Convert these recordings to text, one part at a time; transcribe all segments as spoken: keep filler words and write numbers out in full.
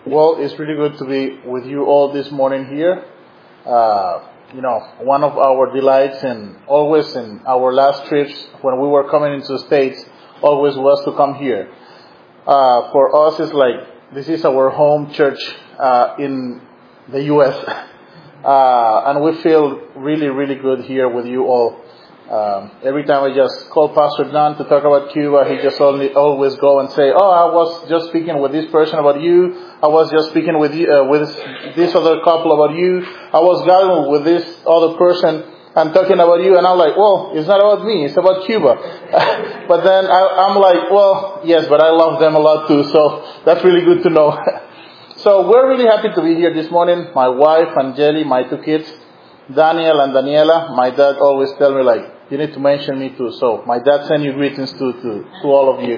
Well, it's really good to be with you all this morning here. Uh, you know, one of our delights and always in our last trips when we were coming into the States always was to come here. Uh, for us, it's like this is our home church uh, in the U S Uh, and we feel really, really good here with you all. Um, every time I just call Pastor Don to talk about Cuba, he just only always go and say, "Oh, I was just speaking with this person about you. I was just speaking with you, uh, with this other couple about you. I was gathering with this other person and talking about you." And I'm like, "Well, it's not about me. It's about Cuba." But then I, I'm like, "Well, yes, but I love them a lot too." So that's really good to know. So we're really happy to be here this morning. My wife, Angeli, my two kids, Daniel and Daniela. My dad always tell me like, you need to mention me too. So my dad send you greetings to, to, to all of you.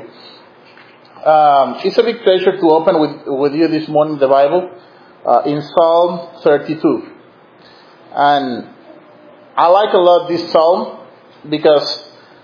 Um, it's a big pleasure to open with, with you this morning the Bible uh, in Psalm thirty-two. And I like a lot this psalm because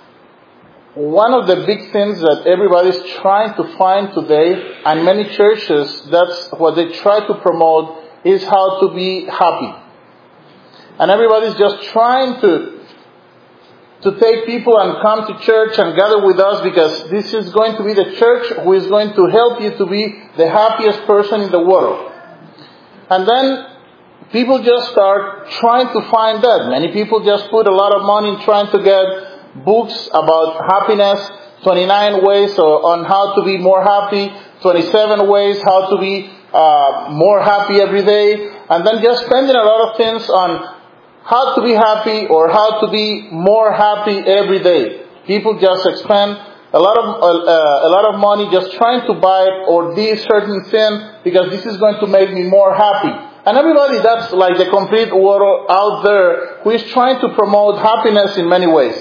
one of the big things that everybody's trying to find today, and many churches, that's what they try to promote, is how to be happy. And everybody's just trying to to take people and come to church and gather with us because this is going to be the church who is going to help you to be the happiest person in the world. And then people just start trying to find that. Many people just put a lot of money in trying to get books about happiness, twenty-nine ways on how to be more happy, twenty-seven ways how to be uh, more happy every day, and then just spending a lot of things on how to be happy or how to be more happy every day. People just spend a lot of uh, a lot of money just trying to buy or this certain thing because this is going to make me more happy. And everybody, that's like the complete world out there who is trying to promote happiness in many ways.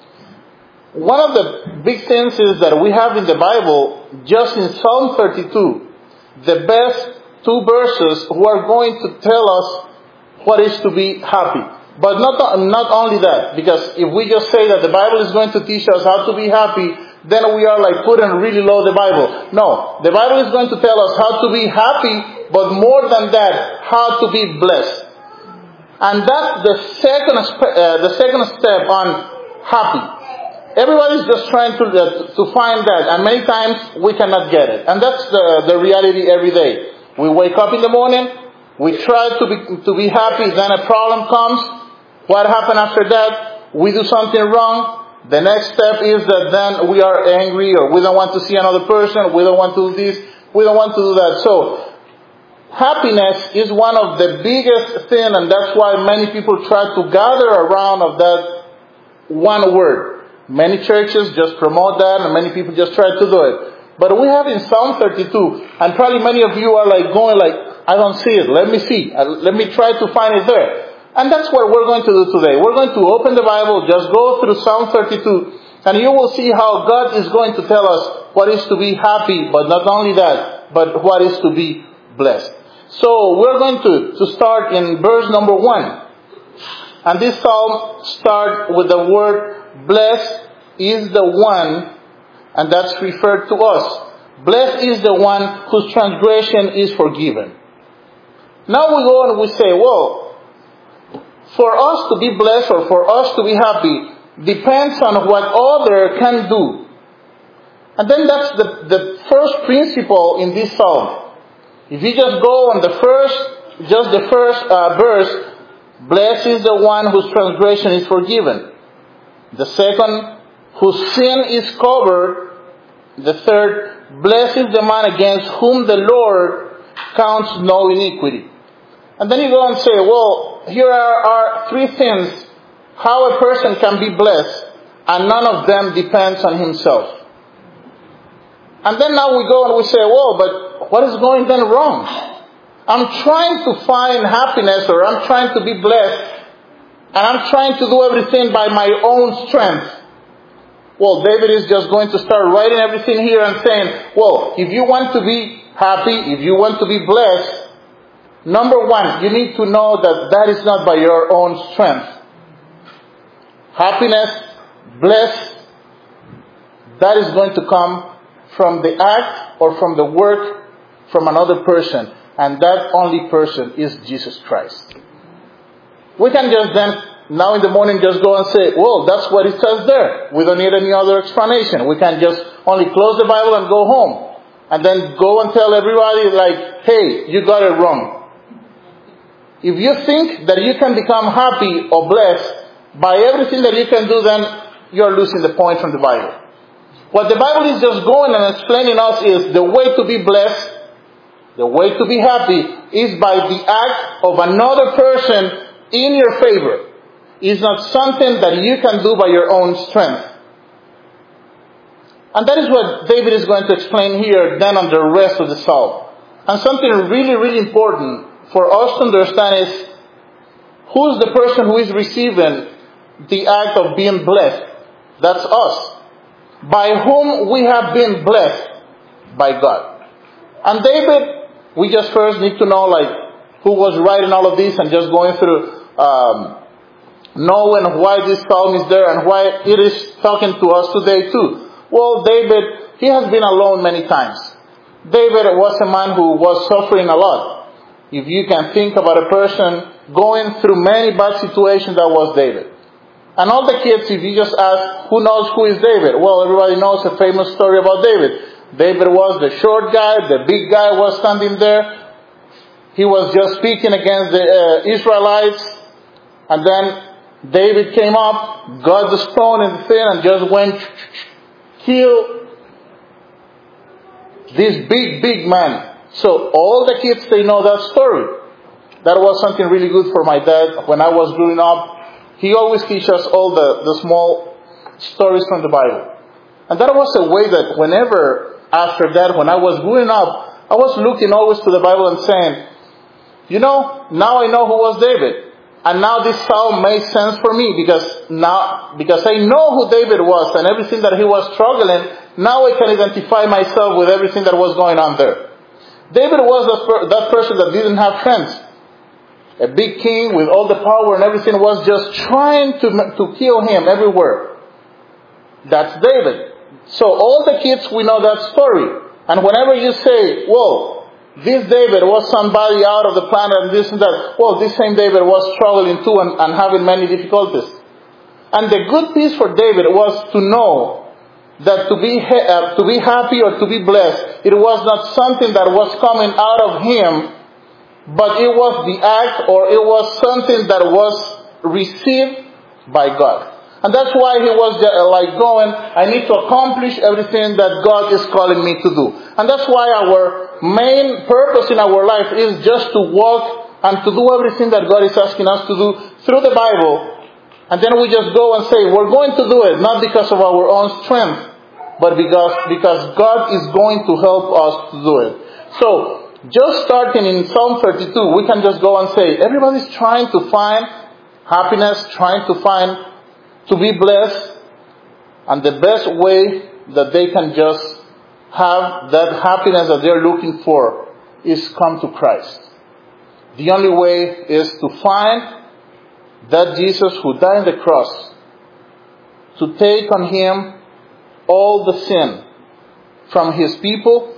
One of the big things is that we have in the Bible, just in Psalm thirty-two, the best two verses who are going to tell us what is to be happy. But not, not only that, because if we just say that the Bible is going to teach us how to be happy, then we are like putting really low the Bible. No, the Bible is going to tell us how to be happy, but more than that, how to be blessed. And that's the second, uh, the second step on happy. Everybody's just trying to uh, to find that, and many times we cannot get it. And that's the, the reality every day. We wake up in the morning, we try to be to be happy, then a problem comes. What happened after that? We do something wrong. The next step is that then we are angry, or we don't want to see another person, we don't want to do this, we don't want to do that. So, happiness is one of the biggest things, and that's why many people try to gather around of that one word. Many churches just promote that, and many people just try to do it. But we have in Psalm thirty-two, and probably many of you are like going like, I don't see it. Let me see. Let me try to find it there. And that's what we're going to do today. We're going to open the Bible, just go through Psalm thirty-two, and you will see how God is going to tell us what is to be happy, but not only that, but what is to be blessed. So we're going to, to start in verse number one. And this psalm starts with the word, blessed is the one, and that's referred to us. Blessed is the one whose transgression is forgiven. Now we go and we say, well, for us to be blessed or for us to be happy depends on what other can do. And then that's the, the first principle in this psalm. If you just go on the first, just the first uh, verse, blessed is the one whose transgression is forgiven. The second, whose sin is covered. The third, blessed is the man against whom the Lord counts no iniquity. And then you go and say, well, here are, are three things how a person can be blessed, and none of them depends on himself. And then now we go and we say, well, but what is going then wrong? I'm trying to find happiness, or I'm trying to be blessed, and I'm trying to do everything by my own strength. Well, David is just going to start writing everything here and saying, well, if you want to be happy, if you want to be blessed, number one, you need to know that that is not by your own strength. Happiness, blessed, that is going to come from the act or from the work from another person, and that only person is Jesus Christ. We can just then, now in the morning, just go and say, well, that's what it says there. We don't need any other explanation. We can just only close the Bible and go home. And then go and tell everybody like, hey, you got it wrong. If you think that you can become happy or blessed by everything that you can do, then you're losing the point from the Bible. What the Bible is just going and explaining us is the way to be blessed, the way to be happy, is by the act of another person in your favor. It's not something that you can do by your own strength. And that is what David is going to explain here then on the rest of the psalm. And something really, really important for us to understand is who's the person who is receiving the act of being blessed. That's us. By whom we have been blessed by God. And David, we just first need to know like who was writing all of this and just going through um, knowing why this psalm is there and why it is talking to us today too. Well, David, he has been alone many times. David was a man who was suffering a lot. If you can think about a person going through many bad situations, that was David. And all the kids, if you just ask, who knows who is David? Well, everybody knows a famous story about David. David was the short guy, the big guy was standing there. He was just speaking against the uh, Israelites. And then David came up, got the stone in the thing, and just went, kill this big, big man. So all the kids, they know that story. That was something really good for my dad when I was growing up. He always teaches us all the, the small stories from the Bible. And that was a way that whenever, after that, when I was growing up, I was looking always to the Bible and saying, you know, now I know who was David. And now this psalm makes sense for me because now, because I know who David was and everything that he was struggling, now I can identify myself with everything that was going on there. David was that person that didn't have friends. A big king with all the power and everything was just trying to, to kill him everywhere. That's David. So all the kids, we know that story. And whenever you say, well, this David was somebody out of the planet and this and that. Well, this same David was struggling too and, and having many difficulties. And the good piece for David was to know that to be ha- uh, to be happy or to be blessed, it was not something that was coming out of him, but it was the act or it was something that was received by God. And that's why he was like going, I need to accomplish everything that God is calling me to do. And that's why our main purpose in our life is just to walk and to do everything that God is asking us to do through the Bible. And then we just go and say, we're going to do it, not because of our own strength, but because, because God is going to help us to do it. So, just starting in Psalm thirty-two, we can just go and say, everybody's trying to find happiness, trying to find to be blessed, and the best way that they can just have that happiness that they're looking for is come to Christ. The only way is to find that Jesus who died on the cross, to take on him all the sin from his people,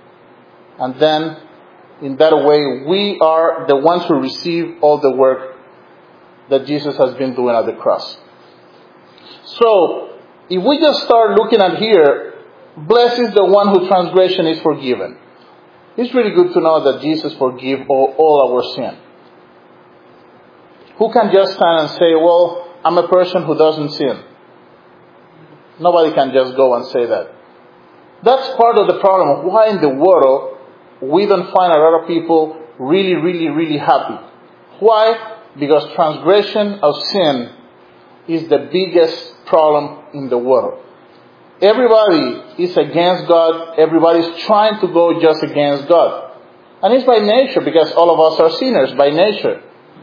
and then in that way we are the ones who receive all the work that Jesus has been doing at the cross. So, if we just start looking at here, blessed is the one whose transgression is forgiven. It's really good to know that Jesus forgives all, all our sin. Who can just stand and say, well, I'm a person who doesn't sin? Nobody can just go and say that. That's part of the problem of why in the world we don't find a lot of people really, really, really happy. Why? Because transgression of sin is the biggest problem in the world. Everybody is against God. Everybody is trying to go just against God. And it's by nature, because all of us are sinners by nature.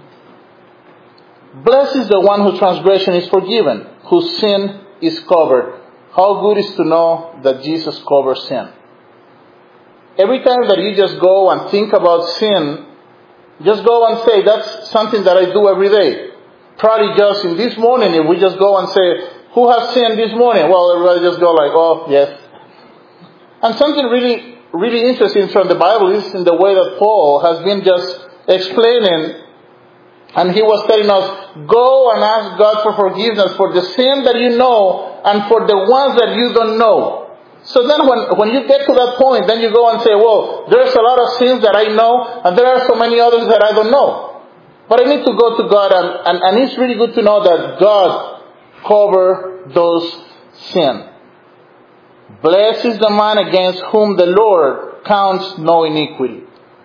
Blessed is the one whose transgression is forgiven, whose sin is covered. How good is to know that Jesus covers sin. Every time that you just go and think about sin, just go and say, that's something that I do every day. Probably just in this morning, if we just go and say, who has sinned this morning? Well, everybody just go like, oh, yes. And something really, really interesting from the Bible is in the way that Paul has been just explaining. And he was telling us, go and ask God for forgiveness for the sin that you know and for the ones that you don't know. So then when, when you get to that point, then you go and say, well, there's a lot of sins that I know and there are so many others that I don't know. But I need to go to God, and, and, and it's really good to know that God covers those sins. Blessed is the man against whom the Lord counts no iniquity.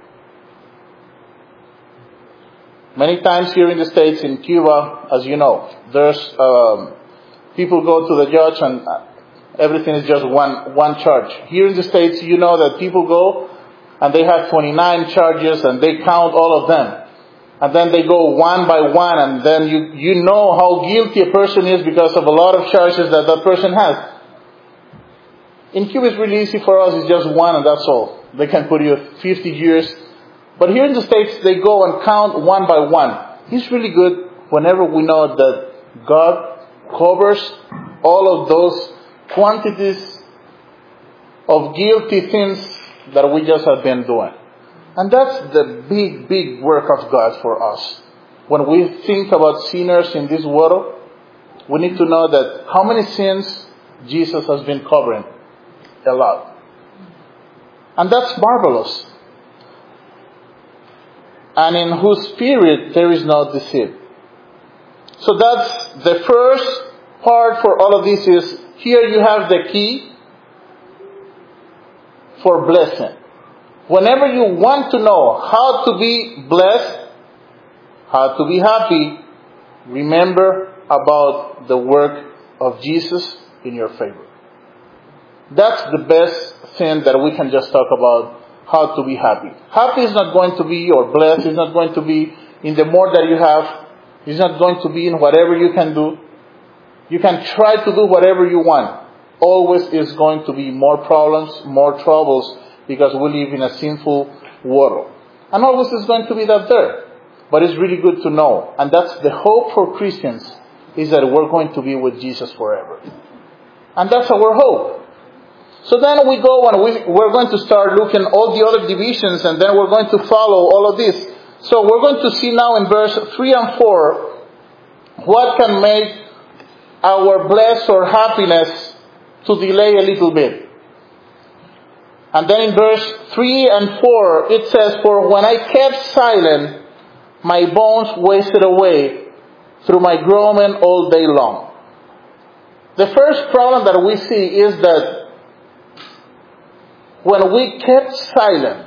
Many times here in the States, in Cuba, as you know, there's um, people go to the judge and everything is just one one charge. Here in the States, you know that people go and they have twenty-nine charges and they count all of them. And then they go one by one, and then you, you know how guilty a person is because of a lot of charges that that person has. In Cuba, it's really easy for us. It's just one and that's all. They can put you fifty years. But here in the States, they go and count one by one. It's really good whenever we know that God covers all of those quantities of guilty things that we just have been doing. And that's the big, big work of God for us. When we think about sinners in this world, we need to know that how many sins Jesus has been covering. A lot. And that's marvelous. And in whose spirit there is no deceit. So that's the first part for all of this is, here you have the key for blessing. Whenever you want to know how to be blessed, how to be happy, remember about the work of Jesus in your favor. That's the best thing that we can just talk about, how to be happy. Happy is not going to be, or blessed is not going to be in the more that you have. It's not going to be in whatever you can do. You can try to do whatever you want. Always is going to be more problems, more troubles, because we live in a sinful world. And always is going to be that there. But it's really good to know. And that's the hope for Christians, is that we're going to be with Jesus forever. And that's our hope. So then we go and we, we're going to start looking at all the other divisions, and then we're going to follow all of this. So we're going to see now in verse three and four what can make our bless or happiness to delay a little bit. And then in verse three and four it says, for when I kept silent, my bones wasted away through my groaning all day long. The first problem that we see is that when we kept silent,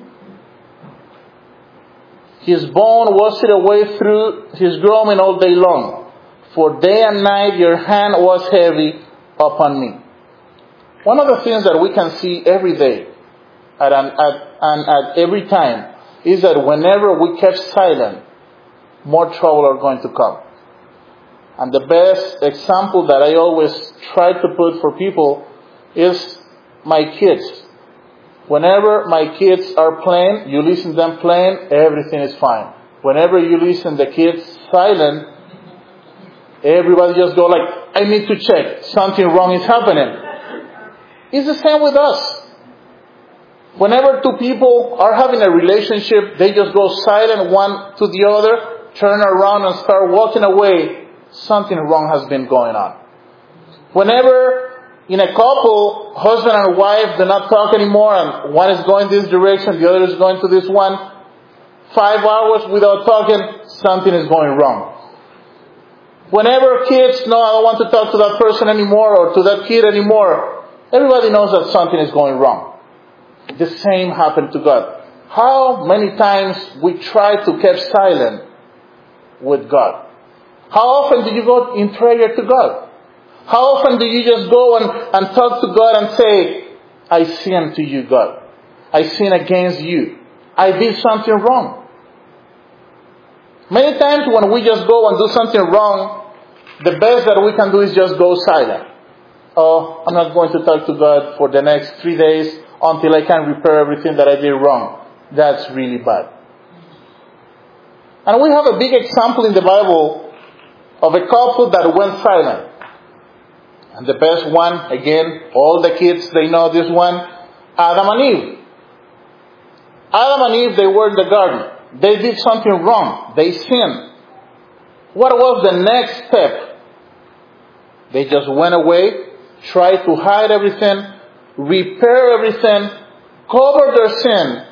his bone wasted away through his groaning all day long. For day and night your hand was heavy upon me. One of the things that we can see every day at an, at, and at every time is that whenever we kept silent, more trouble are going to come. And the best example that I always try to put for people is my kids. Whenever my kids are playing, you listen to them playing, everything is fine. Whenever you listen to the kids silent, everybody just go like, I need to check. Something wrong is happening. It's the same with us. Whenever two people are having a relationship, they just go silent one to the other, turn around and start walking away. Something wrong has been going on. Whenever in a couple, husband and wife do not talk anymore, and one is going this direction, the other is going to this one, five hours without talking, something is going wrong. Whenever kids know, I don't want to talk to that person anymore or to that kid anymore, everybody knows that something is going wrong. The same happened to God. How many times we try to keep silent with God? How often do you go in prayer to God? How often do you just go and, and talk to God and say, I sin to you, God. I sin against you. I did something wrong. Many times when we just go and do something wrong, the best that we can do is just go silent. Oh, I'm not going to talk to God for the next three days until I can repair everything that I did wrong. That's really bad. And we have a big example in the Bible of a couple that went silent. And the best one, again, all the kids, they know this one. Adam and Eve. Adam and Eve, they were in the garden. They did something wrong. They sinned. What was the next step? They just went away, tried to hide everything, repair everything, cover their sin.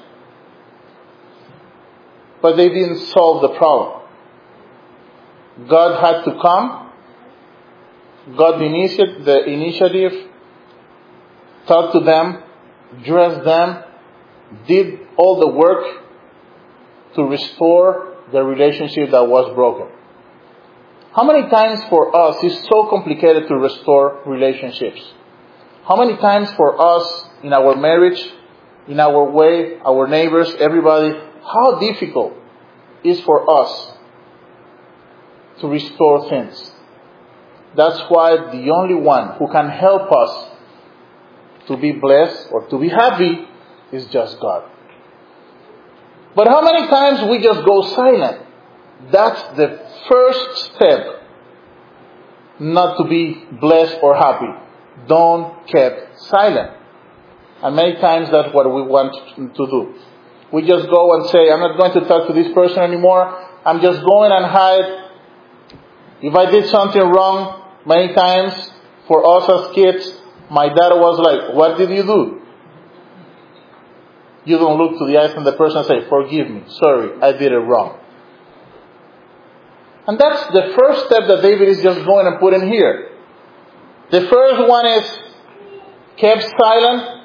But they didn't solve the problem. God had to come. God initiated the initiative, talked to them, dressed them, did all the work to restore the relationship that was broken. How many times for us it's so complicated to restore relationships? How many times for us in our marriage, in our way, our neighbors, everybody, how difficult it is for us to restore things? That's why the only one who can help us to be blessed or to be happy is just God. But how many times we just go silent? That's the first step not to be blessed or happy. Don't keep silent. And many times that's what we want to do. We just go and say, I'm not going to talk to this person anymore. I'm just going and hide. If I did something wrong, many times for us as kids, my dad was like, what did you do? You don't look to the eyes of the person and say, forgive me, sorry, I did it wrong. And that's the first step that David is just going and putting here. The first one is, kept silent.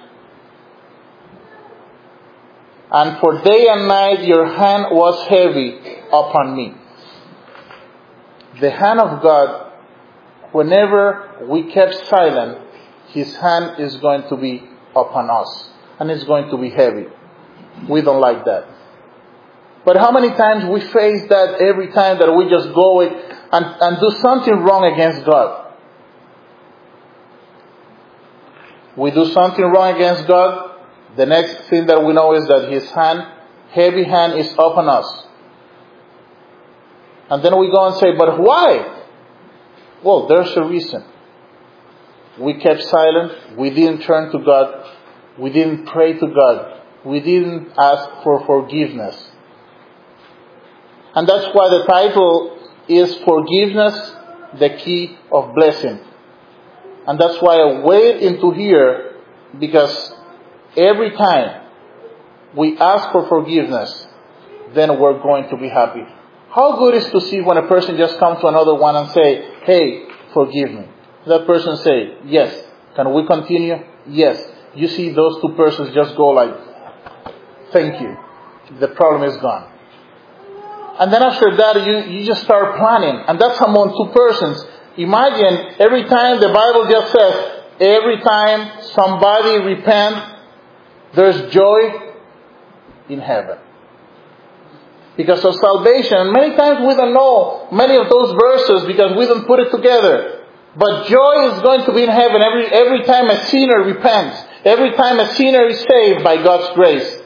And for day and night your hand was heavy upon me. The hand of God, whenever we kept silent, His hand is going to be upon us. And it's going to be heavy. We don't like that. But how many times we face that every time that we just go and, and do something wrong against God? We do something wrong against God. The next thing that we know is that His hand, heavy hand, is upon us. And then we go and say, but why? Well, there's a reason. We kept silent. We didn't turn to God. We didn't pray to God. We didn't ask for forgiveness. And that's why the title is Forgiveness, the Key of Blessing. And that's why I wade into here, because every time we ask for forgiveness, then we're going to be happy. How good is to see when a person just comes to another one and say, hey, forgive me. That person say, yes. Can we continue? Yes. You see those two persons just go like, thank you. The problem is gone. And then after that, you, you just start planning. And that's among two persons. Imagine every time the Bible just says, every time somebody repents, there's joy in heaven. Because of salvation. And many times we don't know many of those verses because we don't put it together. But joy is going to be in heaven every, every time a sinner repents. Every time a sinner is saved by God's grace.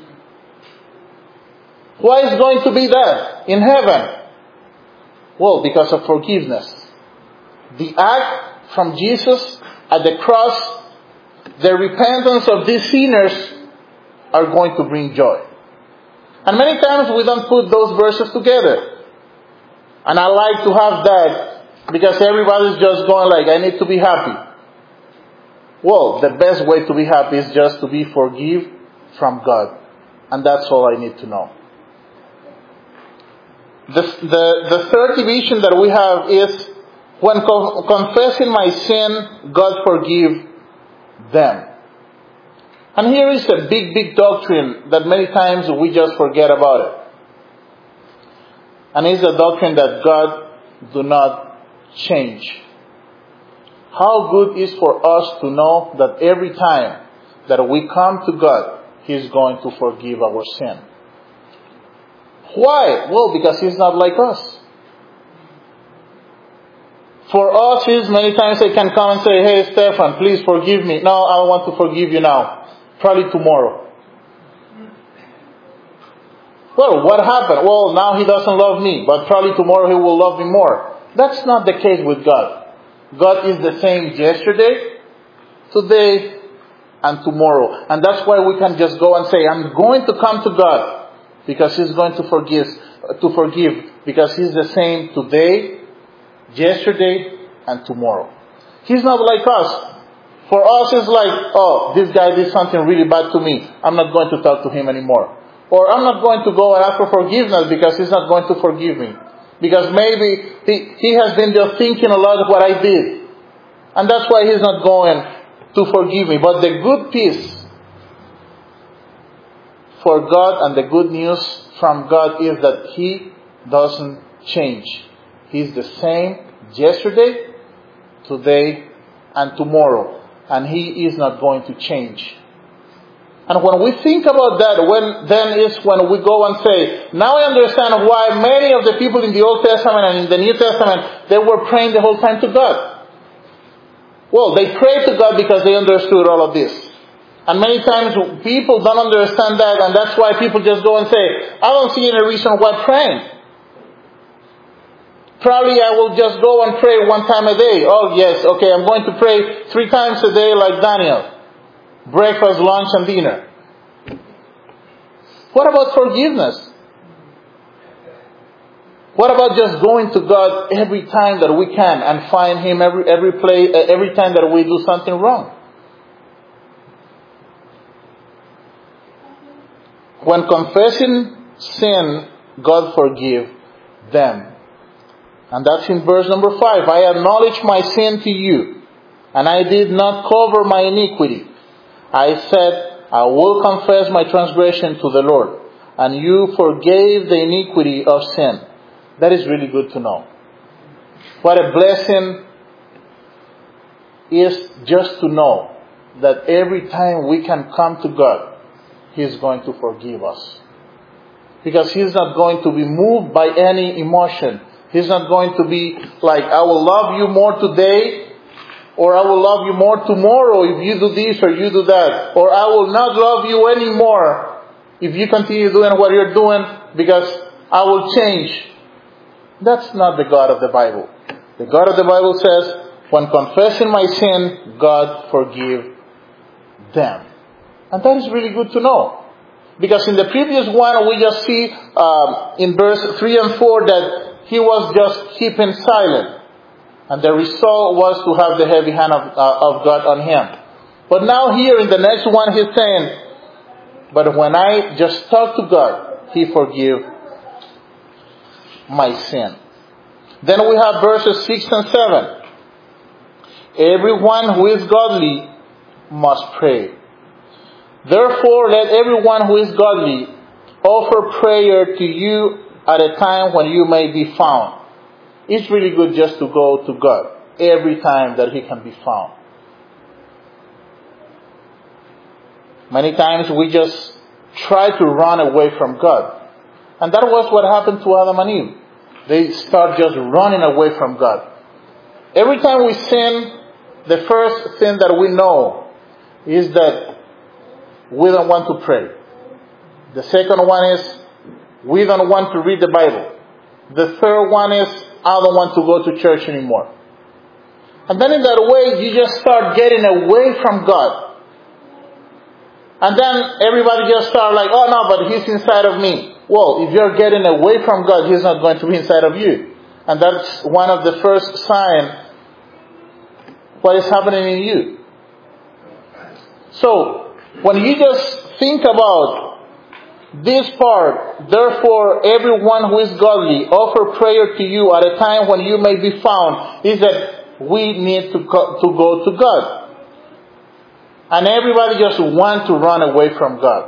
Why is going to be that in heaven? Well, because of forgiveness. The act from Jesus at the cross, the repentance of these sinners are going to bring joy. And many times we don't put those verses together. And I like to have that because everybody's just going like, I need to be happy. Well, the best way to be happy is just to be forgiven from God. And that's all I need to know. The, the, the third division that we have is, when co- confessing my sin, God forgive them. And here is a big, big doctrine that many times we just forget about it. And it's the doctrine that God do not change. How good is for us to know that every time that we come to God, He is going to forgive our sin. Why? Well, because He's not like us. For us, He's many times they can come and say, hey, Stefan, please forgive me. No, I want to forgive you now. Probably tomorrow. Well, what happened? Well, now He doesn't love me, but probably tomorrow He will love me more. That's not the case with God. God is the same yesterday, today, and tomorrow. And that's why we can just go and say, I'm going to come to God because He's going to forgive, to forgive because He's the same today, yesterday, and tomorrow. He's not like us. For us, it's like, oh, this guy did something really bad to me. I'm not going to talk to him anymore. Or I'm not going to go and ask for forgiveness because he's not going to forgive me. Because maybe he, he has been just thinking a lot of what I did. And that's why he's not going to forgive me. But the good peace for God and the good news from God is that He doesn't change. He's the same yesterday, today, and tomorrow. And He is not going to change. And when we think about that, when then is when we go and say, now I understand why many of the people in the Old Testament and in the New Testament, they were praying the whole time to God. Well, they prayed to God because they understood all of this. And many times people don't understand that, and that's why people just go and say, I don't see any reason why praying. Probably I will just go and pray one time a day. Oh yes, okay, I'm going to pray three times a day like Daniel. Breakfast, lunch, and dinner. What about forgiveness? What about just going to God every time that we can and find Him every every play every time that we do something wrong? When confessing sin, God forgive them. And that's in verse number five. I acknowledge my sin to you, and I did not cover my iniquity. I said, I will confess my transgression to the Lord, and you forgave the iniquity of sin. That is really good to know. What a blessing is just to know that every time we can come to God, He is going to forgive us. Because He is not going to be moved by any emotion. He's not going to be like, I will love you more today, or I will love you more tomorrow if you do this or you do that. Or I will not love you anymore if you continue doing what you're doing because I will change. That's not the God of the Bible. The God of the Bible says, when confessing my sin, God forgive them. And that is really good to know. Because in the previous one, we just see um, in verse three and four that he was just keeping silent. And the result was to have the heavy hand of, uh, of God on him. But now here in the next one, he's saying, but when I just talk to God, He forgive my sin. Then we have verses six and seven. Everyone who is godly must pray. Therefore, let everyone who is godly offer prayer to you at a time when you may be found. It's really good just to go to God every time that He can be found. Many times we just try to run away from God. And that was what happened to Adam and Eve. They start just running away from God. Every time we sin, the first thing that we know is that we don't want to pray. The second one is we don't want to read the Bible. The third one is I don't want to go to church anymore. And then in that way, you just start getting away from God. And then everybody just start like, oh no, but He's inside of me. Well, if you're getting away from God, He's not going to be inside of you. And that's one of the first signs what is happening in you. So, when you just think about this part, therefore everyone who is godly offer prayer to you at a time when you may be found, is that we need to go, to go to God. And everybody just want to run away from God.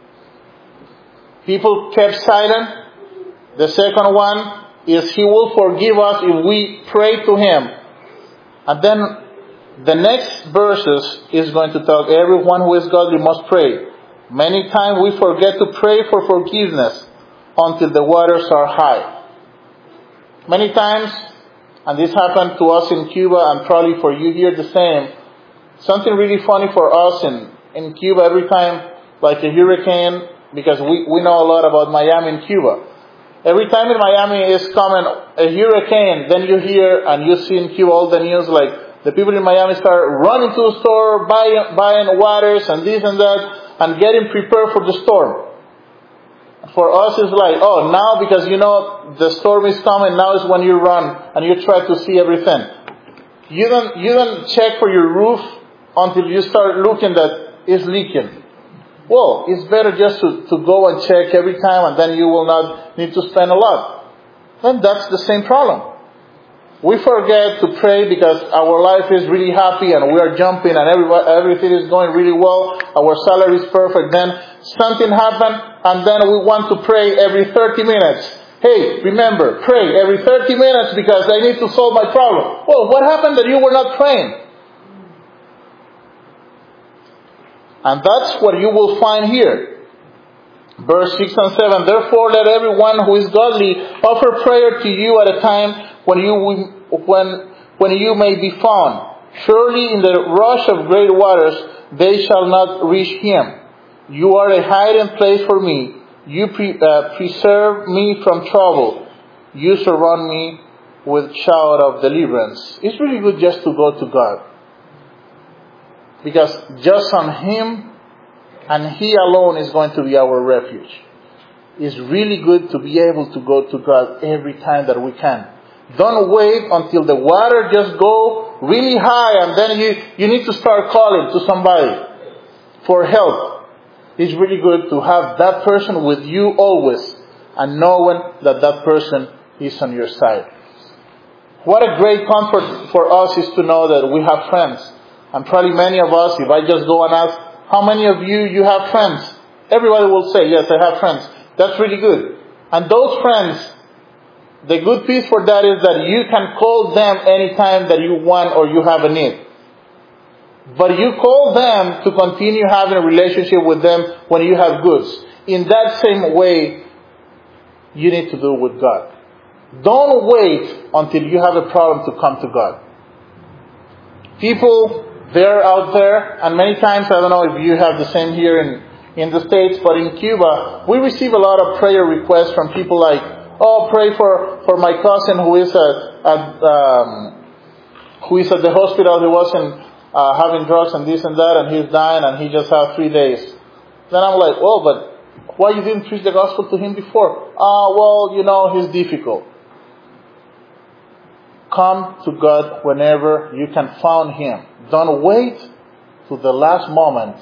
People kept silent. The second one is He will forgive us if we pray to Him. And then the next verses is going to talk, everyone who is godly must pray. Many times we forget to pray for forgiveness until the waters are high. Many times, and this happened to us in Cuba and probably for you here the same, something really funny for us in, in Cuba every time, like a hurricane, because we, we know a lot about Miami and Cuba. Every time in Miami is coming a hurricane, then you hear and you see in Cuba all the news like The people in Miami start running to the store, buying, buying waters and this and that, and getting prepared for the storm. For us, it's like, oh, now because you know the storm is coming, now is when you run and you try to see everything. You don't, you don't check for your roof until you start looking that it's leaking. Well, it's better just to, to go and check every time, and then you will not need to spend a lot. Then that's the same problem. We forget to pray because our life is really happy and we are jumping and every, everything is going really well. Our salary is perfect. Then something happened and then we want to pray every thirty minutes. Hey, remember, pray every thirty minutes because I need to solve my problem. Well, what happened that you were not praying? And that's what you will find here. Verse six and seven. Therefore, let everyone who is godly offer prayer to you at a time when you when when you may be found. Surely in the rush of great waters they shall not reach him. You are a hiding place for me. You pre, uh, preserve me from trouble. You surround me with shout of deliverance. It's really good just to go to God. Because just on Him and He alone is going to be our refuge. It's really good to be able to go to God every time that we can. Don't wait until the water just go really high and then you, you need to start calling to somebody for help. It's really good to have that person with you always and knowing that that person is on your side. What a great comfort for us is to know that we have friends. And probably many of us, if I just go and ask, how many of you, you have friends? Everybody will say, yes, I have friends. That's really good. And those friends, the good piece for that is that you can call them anytime that you want or you have a need. But you call them to continue having a relationship with them when you have goods. In that same way, you need to do with God. Don't wait until you have a problem to come to God. People, they're out there, and many times, I don't know if you have the same here in, in the States, but in Cuba, we receive a lot of prayer requests from people like, oh, pray for, for my cousin who is at, at um, who is at the hospital. He wasn't uh, having drugs and this and that, and he's dying, and he just had three days. Then I'm like, well, but why you didn't preach the gospel to him before? Ah, uh, well, you know, he's difficult. Come to God whenever you can find Him. Don't wait to the last moment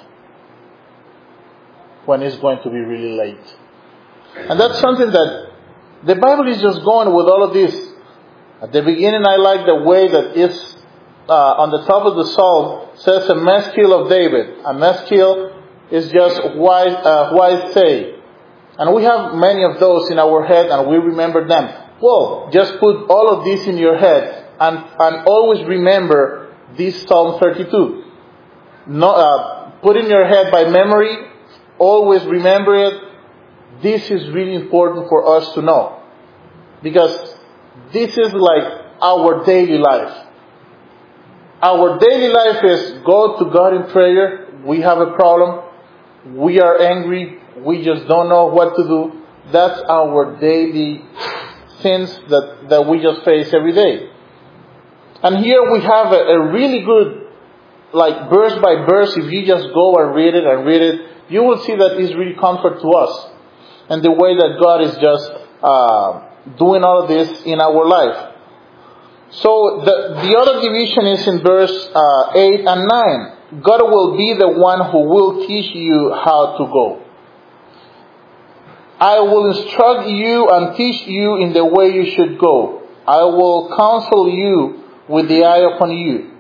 when it's going to be really late. And that's something that the Bible is just going with all of this. At the beginning, I like the way that it's uh, on the top of the psalm says a maskil of David. A maskil is just wise, uh, wise say. And we have many of those in our head and we remember them. Well, just put all of this in your head and, and always remember this Psalm thirty-two. No, uh, put in your head by memory. Always remember it. This is really important for us to know. Because this is like our daily life. Our daily life is go to God in prayer. We have a problem. We are angry. We just don't know what to do. That's our daily sins that, that we just face every day. And here we have a, a really good, like verse by verse, if you just go and read it and read it, you will see that it's really comfort to us. And the way that God is just uh, doing all of this in our life. So the, the other division is in verse uh, eight and nine. God will be the one who will teach you how to go. I will instruct you and teach you in the way you should go. I will counsel you with the eye upon you.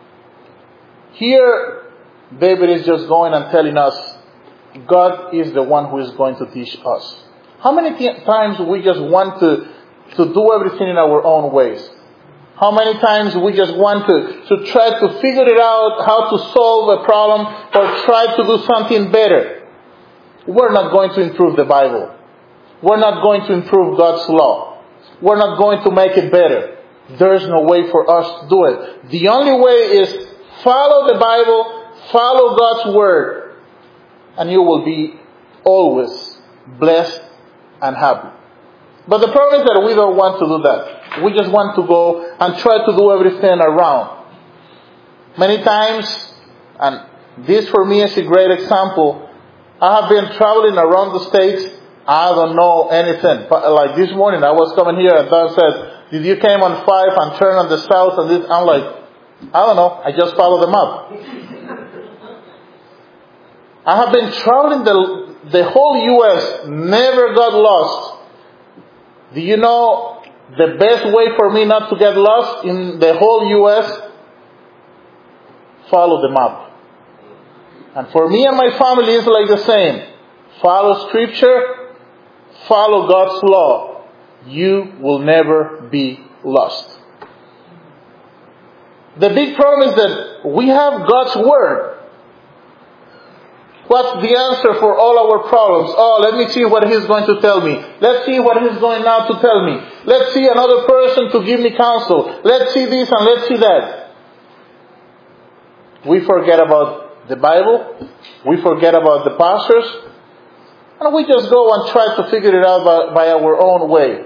Here, David is just going and telling us, God is the one who is going to teach us. How many t- times we just want to, to do everything in our own ways? How many times we just want to, to try to figure it out, how to solve a problem, or try to do something better? We're not going to improve the Bible. We're not going to improve God's law. We're not going to make it better. There's no way for us to do it. The only way is follow the Bible, follow God's Word, and you will be always blessed and happy. But the problem is that we don't want to do that. We just want to go and try to do everything around. Many times, and this for me is a great example, I have been traveling around the States. I don't know anything. But like this morning, I was coming here and Don said, did you came on five and turn on the south? And this, I'm like, I don't know. I just follow the map. I have been traveling the, the whole U S, never got lost. Do you know the best way for me not to get lost in the whole U S? Follow the map. And for me and my family, it's like the same. Follow Scripture, follow God's law. You will never be lost. The big problem is that we have God's Word. What's the answer for all our problems? Oh, let me see what He's going to tell me. Let's see what He's going now to tell me. Let's see another person to give me counsel. Let's see this and let's see that. We forget about the Bible, we forget about the pastors, and we just go and try to figure it out by, by our own way.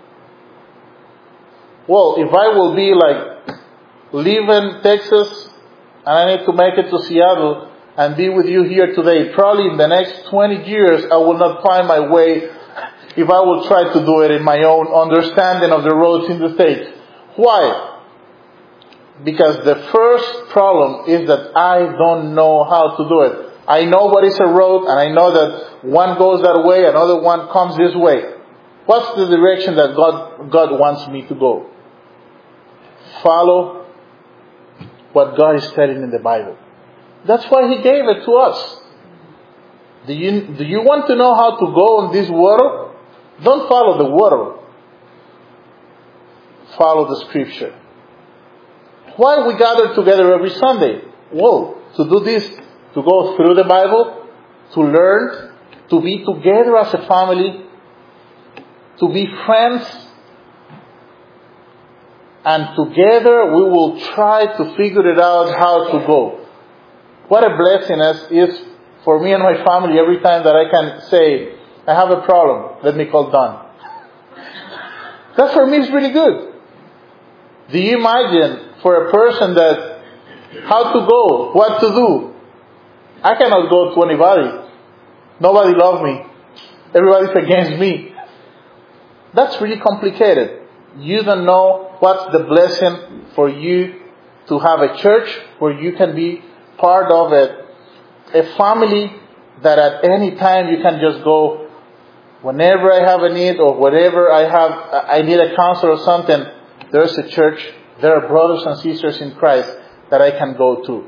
Well, if I will be like, live in Texas, and I need to make it to Seattle, and be with you here today, probably in the next twenty years, I will not find my way if I will try to do it in my own understanding of the roads in the States. Why? Because the first problem is that I don't know how to do it. I know what is a road, and I know that one goes that way, another one comes this way. What's the direction that God, God wants me to go? Follow what God is telling in the Bible. That's why He gave it to us. Do you, do you want to know how to go in this world? Don't follow the world. Follow the Scripture. Why we gather together every Sunday? Well, to do this, to go through the Bible, to learn, to be together as a family, to be friends, and together we will try to figure it out how to go. What a blessing it is for me and my family every time that I can say, I have a problem, let me call Don. That for me is really good. Do you imagine for a person that how to go, what to do? I cannot go to anybody. Nobody loves me. Everybody's against me. That's really complicated. You don't know what's the blessing for you to have a church where you can be part of it. A family that at any time you can just go, whenever I have a need or whatever I have, I need a counsel or something, there's a church, there are brothers and sisters in Christ that I can go to.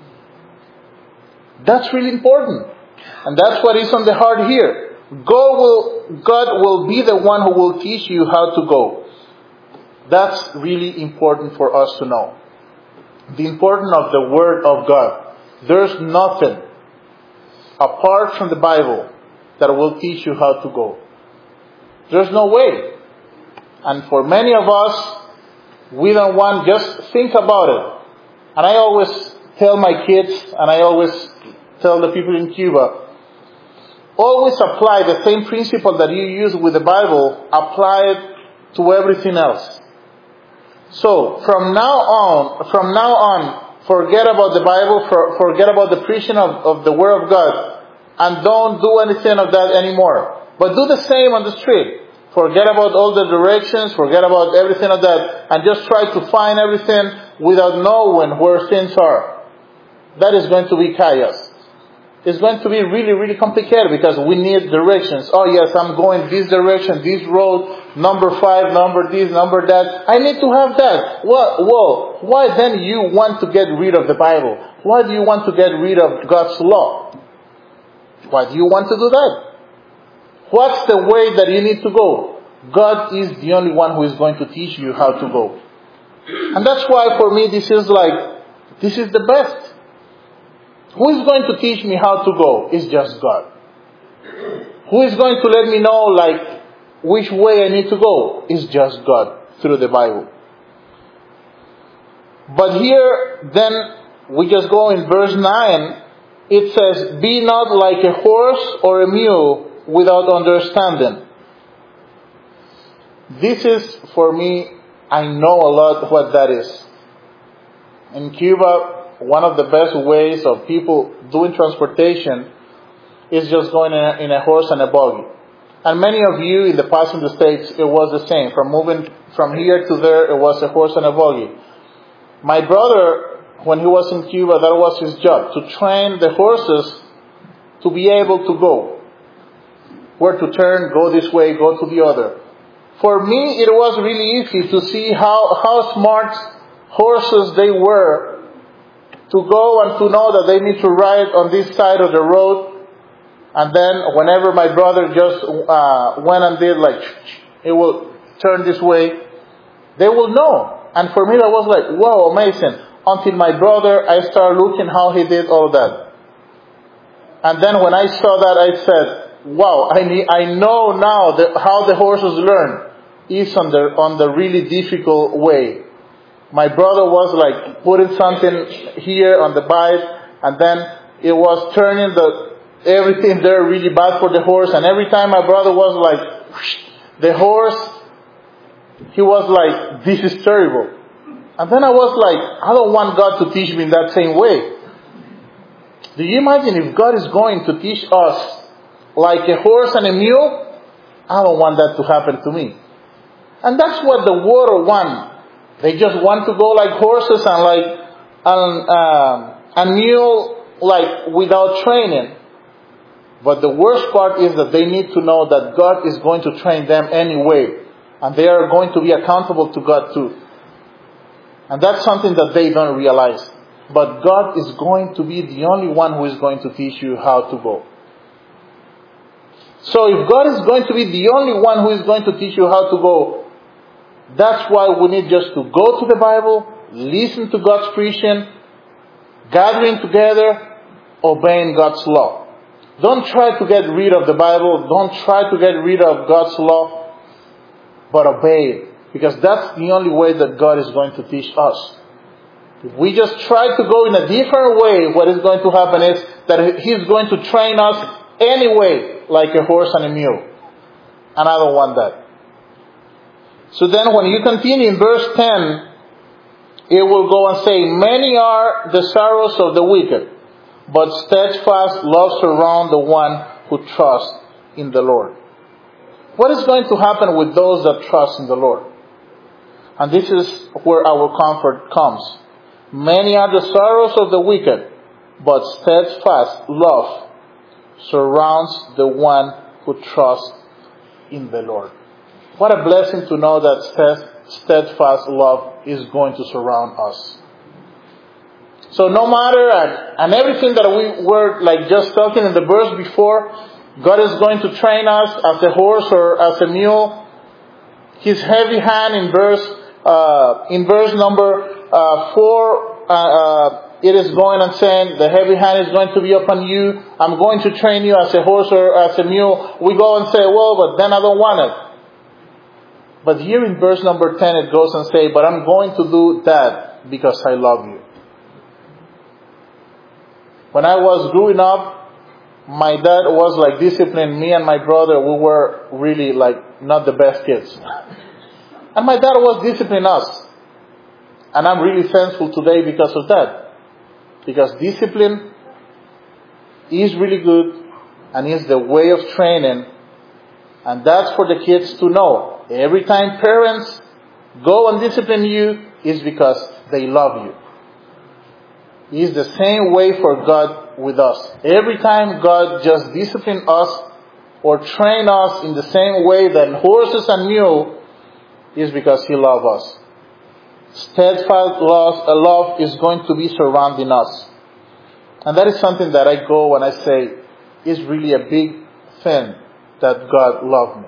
That's really important. And that's what is on the heart here. God will, God will be the one who will teach you how to go. That's really important for us to know. The importance of the Word of God. There's nothing apart from the Bible that will teach you how to go. There's no way. And for many of us, we don't want, just think about it. And I always tell my kids, and I always tell the people in Cuba, always apply the same principle that you use with the Bible, apply it to everything else. So, from now on, from now on, forget about the Bible, for, forget about the preaching of, of the Word of God, and don't do anything of that anymore. But do the same on the street. Forget about all the directions, forget about everything of that, and just try to find everything without knowing where things are. That is going to be chaos. It's going to be really, really complicated because we need directions. Oh yes, I'm going this direction, this road, number five, number this, number that. I need to have that. Well, well, why then you want to get rid of the Bible? Why do you want to get rid of God's law? Why do you want to do that? What's the way that you need to go? God is the only one who is going to teach you how to go. And that's why for me this is like, this is the best. Who is going to teach me how to go? It's just God. Who is going to let me know like which way I need to go? It's just God through the Bible. But here then we just go in verse nine. It says, be not like a horse or a mule without understanding. This is, for me, I know a lot what that is. In Cuba, one of the best ways of people doing transportation is just going in a, in a horse and a buggy. And many of you in the past in the States, it was the same. From moving from here to there, it was a horse and a buggy. My brother, when he was in Cuba, that was his job, to train the horses to be able to go. Where to turn, go this way, go to the other. For me, it was really easy to see how, how smart horses they were to go and to know that they need to ride on this side of the road. And then whenever my brother just uh, went and did like, it will turn this way, they will know. And for me that was like, wow, amazing. Until my brother, I started looking how he did all that. And then when I saw that, I said, wow, I need, I know now that how the horses learn is on the, on the really difficult way. My brother was like putting something here on the bike, and then it was turning the everything there really bad for the horse. And every time my brother was like, whoosh, the horse, he was like, this is terrible. And then I was like, I don't want God to teach me in that same way. Do you imagine if God is going to teach us like a horse and a mule? I don't want that to happen to me. And that's what the world wants. They just want to go like horses and like and, um, a mule like without training. But the worst part is that they need to know that God is going to train them anyway. And they are going to be accountable to God too. And that's something that they don't realize. But God is going to be the only one who is going to teach you how to go. So if God is going to be the only one who is going to teach you how to go, that's why we need just to go to the Bible, listen to God's preaching, gathering together, obeying God's law. Don't try to get rid of the Bible. Don't try to get rid of God's law, but obey it. Because that's the only way that God is going to teach us. If we just try to go in a different way, what is going to happen is that He's going to train us anyway, like a horse and a mule. And I don't want that. So then when you continue in verse ten, it will go and say, many are the sorrows of the wicked, but steadfast love surrounds the one who trusts in the Lord. What is going to happen with those that trust in the Lord? And this is where our comfort comes. Many are the sorrows of the wicked, but steadfast love surrounds the one who trusts in the Lord. What a blessing to know that steadfast love is going to surround us. So no matter, and, and everything that we were like just talking in the verse before, God is going to train us as a horse or as a mule. His heavy hand in verse, uh, in verse number uh, four, uh, uh, it is going and saying, the heavy hand is going to be upon you. I'm going to train you as a horse or as a mule. We go and say, well, but then I don't want it. But here in verse number ten, it goes and say, but I'm going to do that because I love you. When I was growing up, my dad was like disciplining me and my brother. We were really like not the best kids. And my dad was disciplining us. And I'm really thankful today because of that. Because discipline is really good and is the way of training. And that's for the kids to know. Every time parents go and discipline you, is because they love you. It's the same way for God with us. Every time God just disciplines us or train us in the same way that horses and mules, is because He loves us. Steadfast love, love is going to be surrounding us. And that is something that I go and I say is really a big thing that God loved me.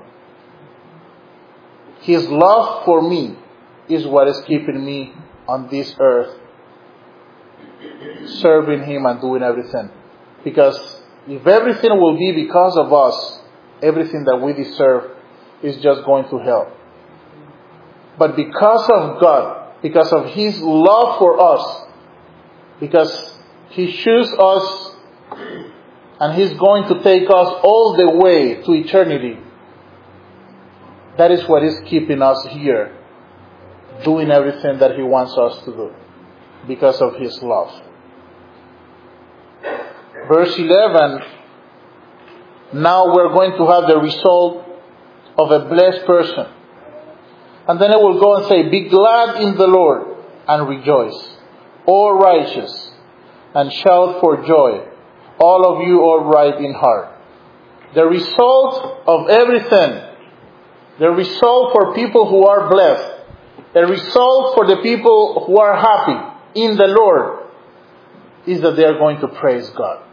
His love for me is what is keeping me on this earth, serving Him and doing everything. Because if everything will be because of us, everything that we deserve is just going to hell. But because of God, because of His love for us, because He chose us and He's going to take us all the way to eternity, that is what is keeping us here, doing everything that He wants us to do, because of His love. verse eleven, now we're going to have the result of a blessed person. And then it will go and say, be glad in the Lord and rejoice, all righteous, and shout for joy, all of you all right in heart. The result of everything, the result for people who are blessed, the result for the people who are happy in the Lord is that they are going to praise God.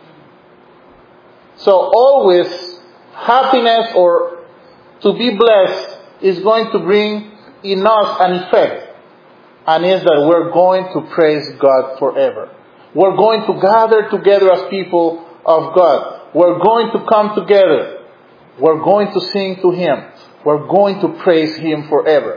So always happiness or to be blessed is going to bring in us an effect, and is that we're going to praise God forever. We're going to gather together as people of God. We're going to come together. We're going to sing to Him. We're going to praise Him forever.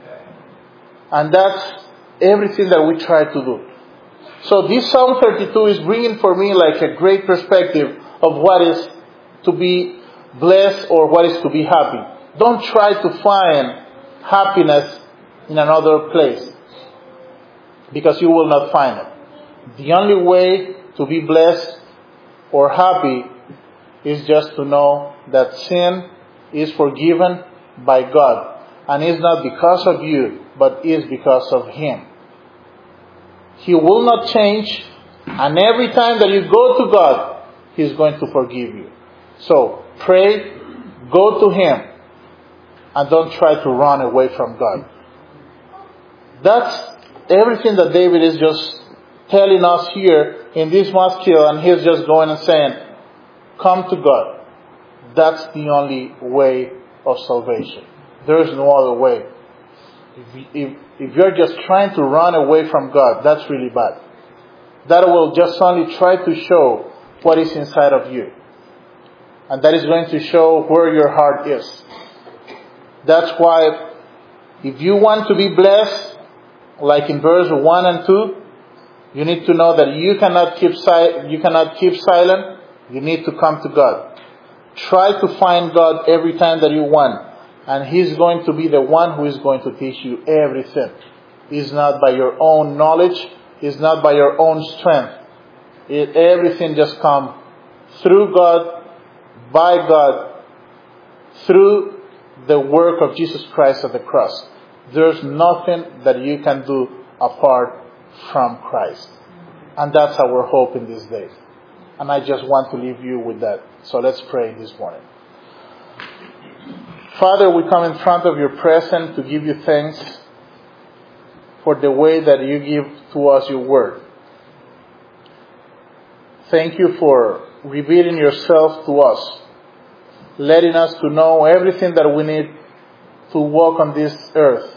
And that's everything that we try to do. So this Psalm thirty-two is bringing for me like a great perspective of what is to be blessed or what is to be happy. Don't try to find happiness in another place, because you will not find it. The only way to be blessed or happy is just to know that sin is forgiven by God. And it's not because of you, but is because of Him. He will not change. And every time that you go to God, He's going to forgive you. So pray, go to Him, and don't try to run away from God. That's everything that David is just telling us here in this maskil, and he's just going and saying, come to God. That's the only way of salvation. There is no other way. If, if, if you're just trying to run away from God, that's really bad. That will just only try to show what is inside of you. And that is going to show where your heart is. That's why if you want to be blessed, like in verse one and two, you need to know that you cannot keep si- you cannot keep silent. You need to come to God. Try to find God every time that you want. And He's going to be the one who is going to teach you everything. It's not by your own knowledge. It's not by your own strength. It, everything just comes through God, by God, through the work of Jesus Christ at the cross. There's nothing that you can do apart from Christ. And that's our hope in these days. And I just want to leave you with that. So let's pray this morning. Father, we come in front of your presence to give you thanks for the way that you give to us your word. Thank you for revealing yourself to us, letting us to know everything that we need to walk on this earth,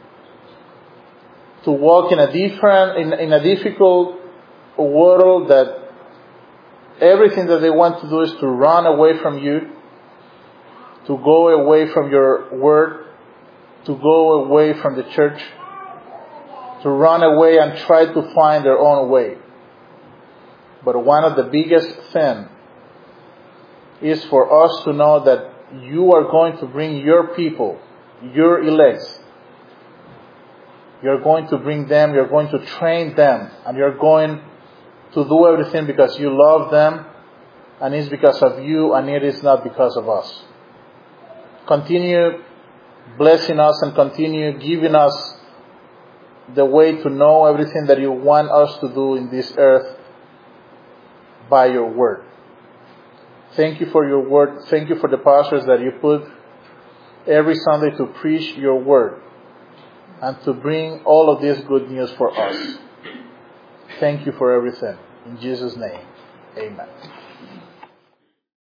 to walk in a different, in, in a difficult world that everything that they want to do is to run away from you, to go away from your word, to go away from the church, to run away and try to find their own way. But one of the biggest things is for us to know that you are going to bring your people, your elect. You're going to bring them, you're going to train them, and you're going to do everything because you love them, and it's because of you, and it is not because of us. Continue blessing us and continue giving us the way to know everything that you want us to do in this earth by your word. Thank you for your word. Thank you for the pastors that you put every Sunday to preach your word and to bring all of this good news for us. Thank you for everything. In Jesus' name, amen.